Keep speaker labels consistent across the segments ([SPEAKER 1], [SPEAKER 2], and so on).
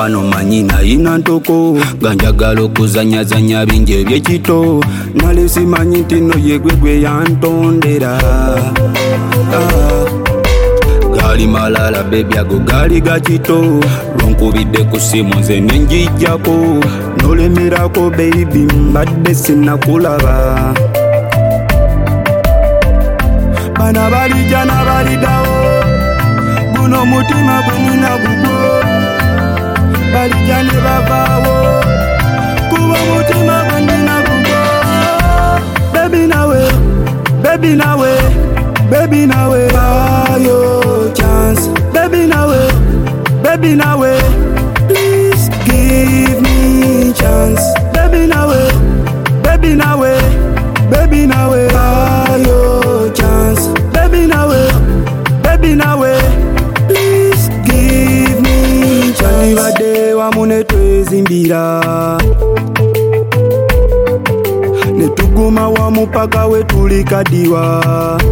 [SPEAKER 1] wano manyi nayina ntoko nga njagala okuzanyazanya bingi ebyekito nali simanyi nti no yegwe gwe yantondera gali malala bebi ago gali gakito lwonkubidde ku simu nze nenjijjako nolemerako baby mbadde sinnakulaba bana balija nabalidawo guno mutima gwenina gugwo balija ne bavaawo kuba mutima gwenina gugwo baby nawe baby nawe baby nawe ayo chance baby nawe please give me chance baby nawe ayo chance baby nawe please give me chance bade wamune twezimbira netuguma wamupaka wetulikadiwa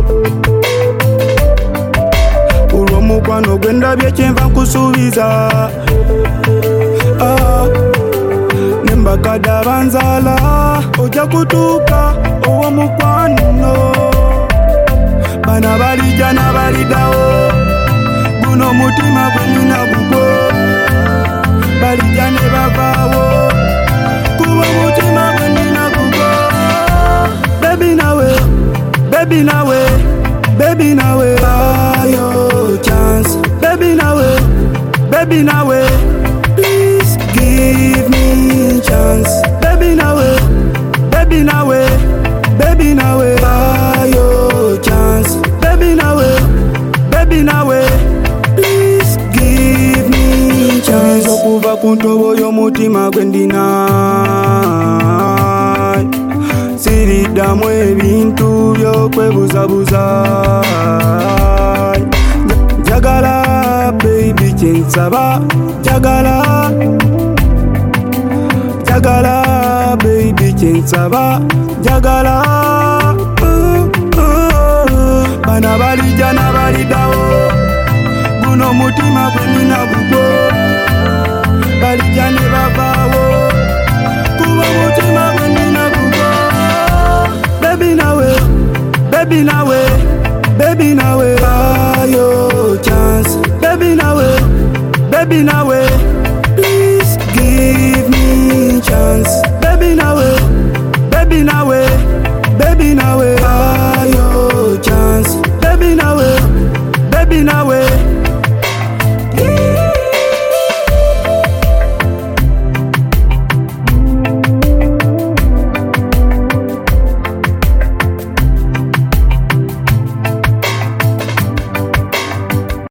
[SPEAKER 1] ulwomukwano gwendabye kyenva nkusuubiza nembakada banzala ojja kutuuka owomukwano bana balija nabalidawo guno mutima gwenina gugwo balija ne bavaawo kuba mutima gwenina gugwo baby nawe ayo chance baby nawe please give me chance baby nawe ayo chance baby nawe please give me chance okuva ku ntobo y'omutima gwendina siriddamu ebintu by'okwebuzabuza njagala baby kyensaba njagala baby kyensaba njagala bana balija nabalidawo guno mutima gwenina